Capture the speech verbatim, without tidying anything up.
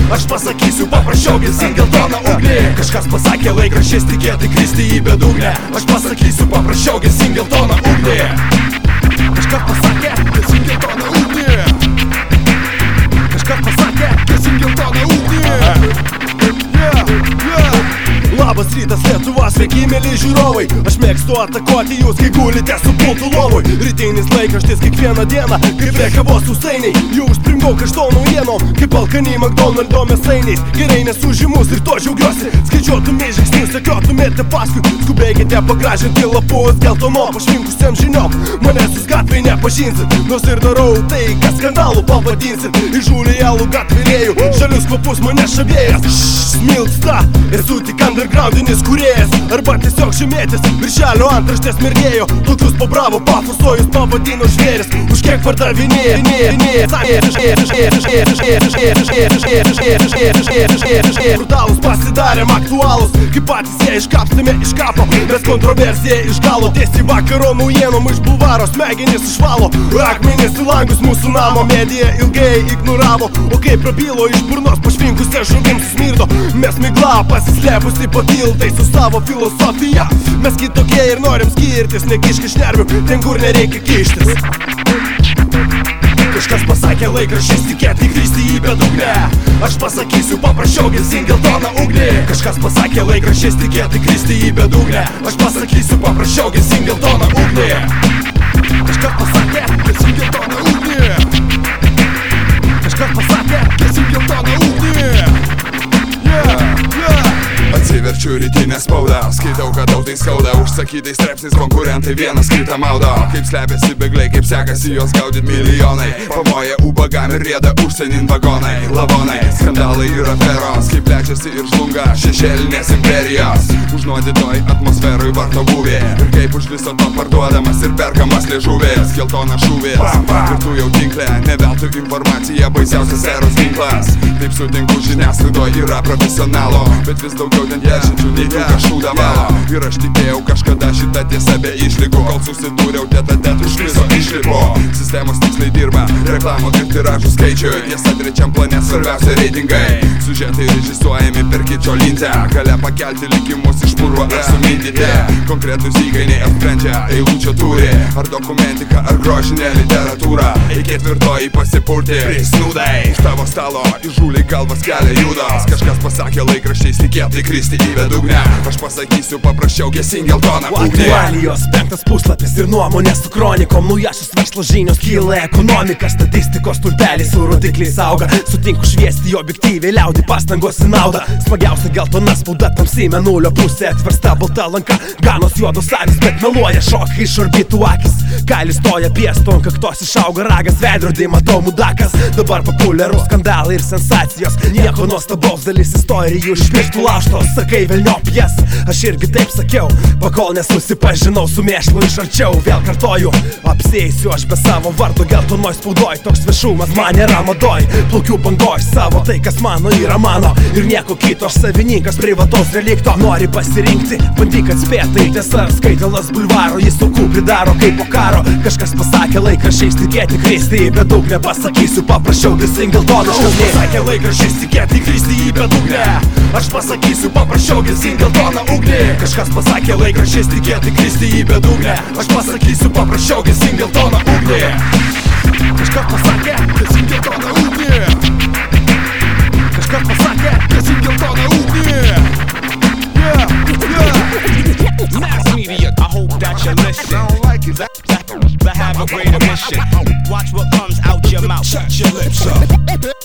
Aš pasakysiu paprasčiau, gesink geltoną ugnį. Kažkas pasakė laikraščiais tikėti kristi į bedugnę. Aš pasakysiu paprasčiau, gesink geltoną ugnį. Kažkas pasakė, gesink geltoną ugnį. Kažkas pasakė, gesink geltoną ugnį. Yeah, yeah. Labas rytas Lietuva, sveiki mėly žiūrovai. Aš mėgstu atakuoti jūs, kai gulite su pultu lovoj. Rytinis laikraštis kiekvieną dieną, kaip prie kavos sausainiai. Jūs primgau karšto naujienom, kaip alkani McDonaldo mėsainiais. Gerai nesužimus ir to džiaugiuosi. Skaičiuotumė žingsnius, sekiotumėte paskui. Skubėkite pagražinti lapus geltonom pašvinkusiam žiniom. Manęs jūs gatvėj nepažinsit, nors ir darau tai, kas skandalų pavadinsit. Įžūliai alų gatvirėjų, žalius kvapus mane šavėjas. Smilksta, esu tik undergroundinis kūrėjas. Arba tiesiog žemėtis, viršelio antraštės mirgėjo. Tokius pabravo pafusojus pavadino žvėris. Už kiek pardavinėja, brutalus pasidarėm aktualus, kaip patys jie iškapstėme iš kapo. Mes kontroversiją iš galo, tiesiai vakaro naujienom iš bulvaro smegenis išvalo. Akmenis į langus mūsų namo medija ilgai ignoravo. O kai prabilo iš burnos pašvinkusią žuvim susmirdo. Mes migla pasislėpusi po tiltai su savo filosofija. Mes kitokie ir norim skirtis, nekišk iš nervių, ten kur nereikia kištis. Kažkas pasakė laikraščiais tikėti kristi į bedugnę. Aš pasakysiu paprasčiau, gesink geltoną ugnį. Kažkas pasakė laikraščiais tikėti kristi į bedugnę. Aš pasakysiu paprasčiau, gesink geltoną ugnį. Kažkas pasakė, gesink geltoną ugnį. Kažkas pasakė, gesink geltoną ugnį. Atsiverčiu rytinę spaudą, skaitau, kad tautai skauda. Užsakytais straipsniais konkurentai vienas kitą maudo. Kaip slepiasi begliai, kaip sekasi jos gaudyti milijonai. Pamoja ubagam ir rieda užsienin vagonai. Lavonai, skandalai ir aferos, kaip plečiasi ir žlunga šešėlinės imperijos. Užnuodytoj atmosferoj varto buvė. Ir kaip už viso to parduodamas ir perkamas liežuvės. Geltona šūvės, ir tu jau tinklė. Ne veltui informacija baisiausias eros ginklas. Taip sutinku, žiniasklaidoj yra profesionalo, bet vis daugiau ten dešimčių nei tų kažkūdą valo. Ir aš tikėjau kažkada šitą tiesą be išlygų, kol susidūriau teta tet už viso išlipo. Sistemos tiksliai dirba, reklamų ir tiražų skaičiui. Tiesa trečiam plane svarbiausia reitingai. Siužetai režisuojami per kičio lintę. Galia pakelti likimus iš purvo ar sumindyti. Konkretus įgainiai apsprendžia eilučio turi. Ar dokumentika, ar grožinė literatūra. Į ketvirtoji pasipurti prisnūdai. Iš tavo stalo įžūliai galvas kelia judas. Kažkas pasakė laikraščiais tikėti kristi į bedugnę. Aš pasakysiu paprasčiau, gesink geltoną ugnį. Aktualijos penktas puslapis ir nuomonės su kronikom. Naujasis verslo žinios, kyla ekonomika. Statistikos stulpeliai su rodikliais auga. Sutinku šviesti objektyviai, liaudį pastangos į naudą. Smagiausia geltona spauda, tamsi mėnulio pusė. Atversta balta lanka, ganos juodos avis, bet meluoja šokai iš orbitų akis. Kailis stoja piesto, ant kaktos išauga ragas. Veidrodį matau mudakas. Dabar populiarus skandalai ir sensacijos. Nieko nuostabaus, dalis istorijų iš pirštų laužtos. Sakai velniop jas, aš irgi taip sakiau. Pakol nesusipažinau su mėšlu iš arčiau. Vėl kartoju, apsėsiu aš be savo vardo. Geltonoj spaudoj, toks viešumas man yra madoj. Plaukiu bangoj savo, tai kas mano yra mano. Ir nieko kito, aš savininkas privataus relikto. Nori pasirinkti, bandyk atspėti. Tiesa, skaitalas bulvaro, jis aukų pridaro kaip po karo. Kažkas pasakė laikraščiais tikėti kristi į bedugnę. Pasakysiu paprasčiau, gesink geltoną ugnį. Pasakė laikraščiais tikėti kristi į bedugnę. Aš pasakysiu paprasčiau, gesink geltoną ugnį. Kažkas pasakė laikraščiais tikėti kristi į bedugnę. Aš pasakysiu paprasčiau, gesink geltoną ugnį. Kažkas pasakė, gesink geltoną ugnį. Kažkas pasakė, gesink geltoną ugnį. Yeah, yeah. Mass media, I hope that you listen. I don't like it. I have a greater mission. Watch what comes out your mouth. Shut your lips up.